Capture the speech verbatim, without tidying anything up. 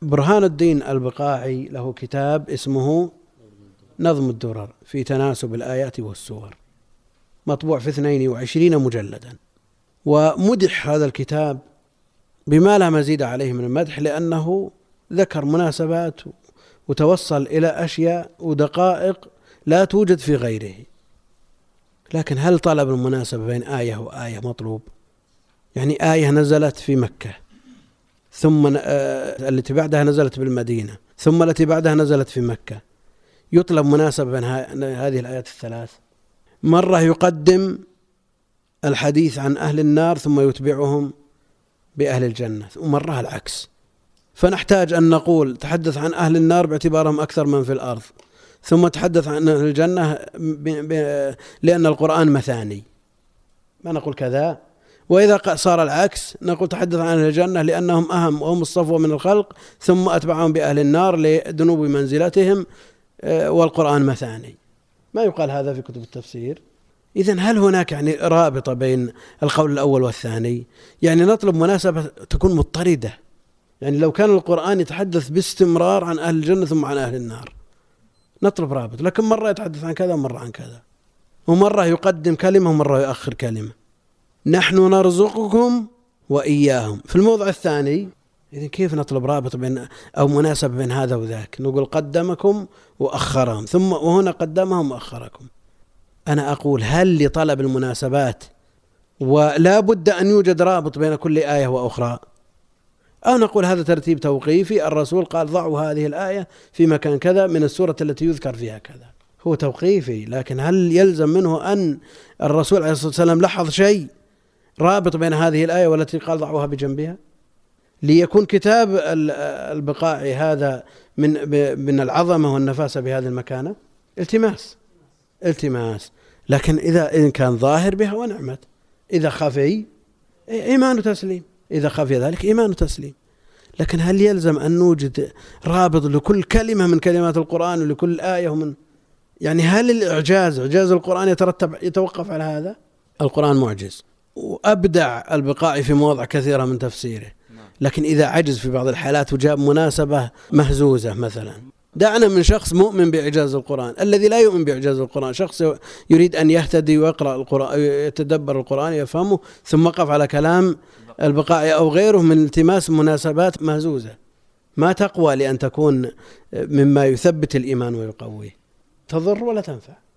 برهان الدين البقاعي له كتاب اسمه نظم الدرر في تناسب الآيات والسور، مطبوع في اثنين وعشرين مجلدا، ومدح هذا الكتاب بما لا مزيد عليه من المدح، لأنه ذكر مناسبات وتوصل إلى أشياء ودقائق لا توجد في غيره. لكن هل طلب المناسبة بين آية وآية مطلوب؟ يعني آية نزلت في مكة، ثم التي بعدها نزلت بالمدينة، ثم التي بعدها نزلت في مكة، يطلب مناسبة بين هذه الآيات الثلاث؟ مرة يقدم الحديث عن أهل النار ثم يتبعهم بأهل الجنة، ومرة العكس. فنحتاج أن نقول تحدث عن أهل النار باعتبارهم أكثر من في الأرض، ثم تحدث عن أهل الجنة لأن القرآن مثاني، ما نقول كذا. وإذا صار العكس نقول تحدث عن أهل الجنة لأنهم أهم وهم الصفوة من الخلق، ثم أتبعهم بأهل النار لدنوب منزلتهم، والقرآن مثاني. ما يقال هذا في كتب التفسير. إذن هل هناك يعني رابطة بين القول الأول والثاني؟ يعني نطلب مناسبة تكون مضطردة. يعني لو كان القرآن يتحدث باستمرار عن أهل الجنة ثم عن أهل النار نطلب رابط، لكن مرة يتحدث عن كذا ومرة عن كذا، ومرة يقدم كلمة ومرة يؤخر كلمة. نحن نرزقكم وإياهم في الموضع الثاني. إذن كيف نطلب رابط بين أو مناسبة بين هذا وذاك؟ نقول قدمكم وأخرهم، ثم وهنا قدمهم وأخركم. أنا أقول هل لطلب المناسبات ولا بد أن يوجد رابط بين كل آية وأخرى، أو نقول هذا ترتيب توقيفي، الرسول قال ضعوا هذه الآية في مكان كذا من السورة التي يذكر فيها كذا، هو توقيفي. لكن هل يلزم منه أن الرسول عليه الصلاة والسلام لاحظ شيء رابط بين هذه الآية والتي قال ضعوها بجنبها؟ ليكون كتاب البقاعي هذا من من العظمة والنفاسة بهذه المكانة التماس التماس. لكن إذا إن كان ظاهر بها ونعمت، إذا خفي إيمان تسليم، إذا خفي ذلك إيمان تسليم. لكن هل يلزم أن نوجد رابط لكل كلمة من كلمات القرآن ولكل آية من يعني هل الإعجاز إعجاز القرآن يترتب يتوقف على هذا؟ القرآن معجز، وأبدع البقاعي في مواضع كثيرة من تفسيره، لكن إذا عجز في بعض الحالات وجاب مناسبة مهزوزة مثلا. دعنا من شخص مؤمن بإعجاز القرآن. الذي لا يؤمن بإعجاز القرآن شخص يريد أن يهتدي ويقرأ القرآن يتدبر القرآن يفهمه، ثم وقف على كلام البقاعي أو غيره من التماس مناسبات مهزوزة ما تقوى لأن تكون مما يثبت الإيمان ويقويه، تضر ولا تنفع.